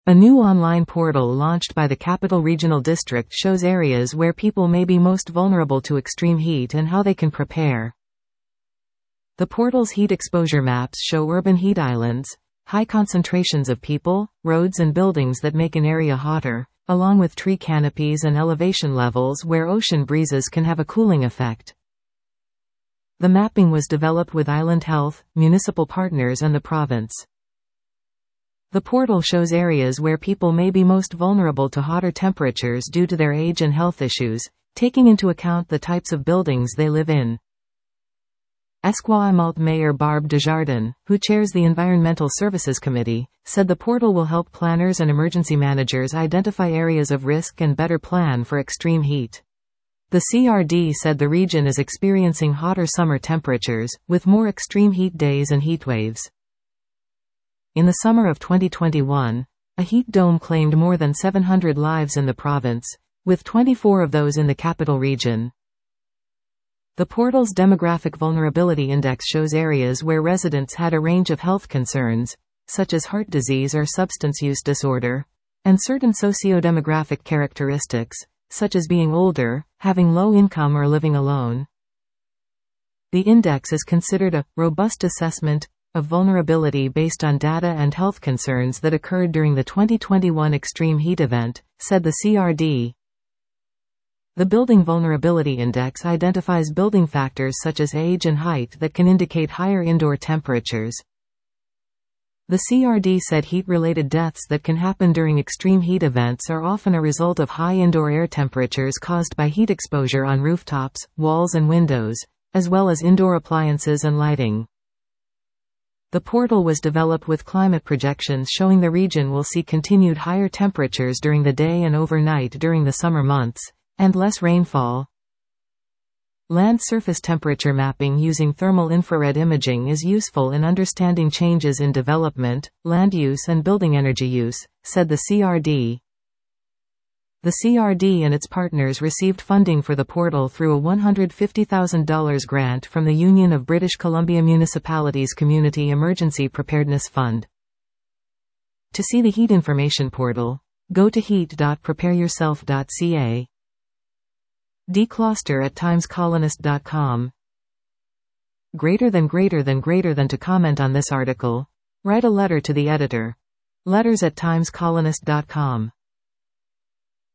A new online portal launched by the Capital Regional District shows areas where people may be most vulnerable to extreme heat and how they can prepare. The portal's heat exposure maps show urban heat islands, high concentrations of people, roads and buildings that make an area hotter, along with tree canopies and elevation levels where ocean breezes can have a cooling effect. The mapping was developed with Island Health, municipal partners and the province. The portal shows areas where people may be most vulnerable to hotter temperatures due to their age and health issues, taking into account the types of buildings they live in. Esquimalt Mayor Barb Desjardins, who chairs the Environmental Services Committee, said the portal will help planners and emergency managers identify areas of risk and better plan for extreme heat. The CRD said the region is experiencing hotter summer temperatures, with more extreme heat days and heat waves. In the summer of 2021, a heat dome claimed more than 700 lives in the province, with 24 of those in the capital region. The portal's demographic vulnerability index shows areas where residents had a range of health concerns, such as heart disease or substance use disorder, and certain socio-demographic characteristics, such as being older, having low income or living alone. The index is considered a robust assessment of vulnerability based on data and health concerns that occurred during the 2021 extreme heat event, said the CRD. The Building Vulnerability Index identifies building factors such as age and height that can indicate higher indoor temperatures. The CRD said heat-related deaths that can happen during extreme heat events are often a result of high indoor air temperatures caused by heat exposure on rooftops, walls and windows, as well as indoor appliances and lighting. The portal was developed with climate projections showing the region will see continued higher temperatures during the day and overnight during the summer months, and less rainfall. Land surface temperature mapping using thermal infrared imaging is useful in understanding changes in development, land use and building energy use, said the CRD. The CRD and its partners received funding for the portal through a $150,000 grant from the Union of British Columbia Municipalities Community Emergency Preparedness Fund. To see the heat information portal, go to heat.prepareyourself.ca. Decluster at timescolonist.com. Greater than to comment on this article, write a letter to the editor. Letters@timescolonist.com.